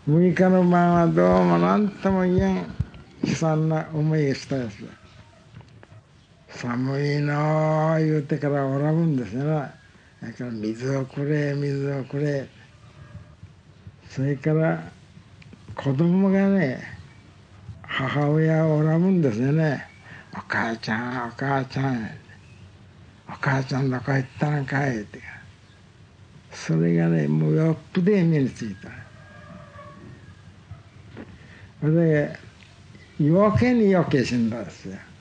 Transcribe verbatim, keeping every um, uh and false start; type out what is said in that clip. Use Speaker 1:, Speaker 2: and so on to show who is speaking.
Speaker 1: むいかの晩はどうも何とも言えん悲惨な思いがしたやつだ。寒いのー言うてからおらぶんですよな。それから水をくれ水をくれ。それから子供がね母親をおらぶんですよね。お母ちゃんお母ちゃんお母ちゃんどこ行ったのかいって。それがねもうよっぷで目についた。それで余計に余計死んだんですよ。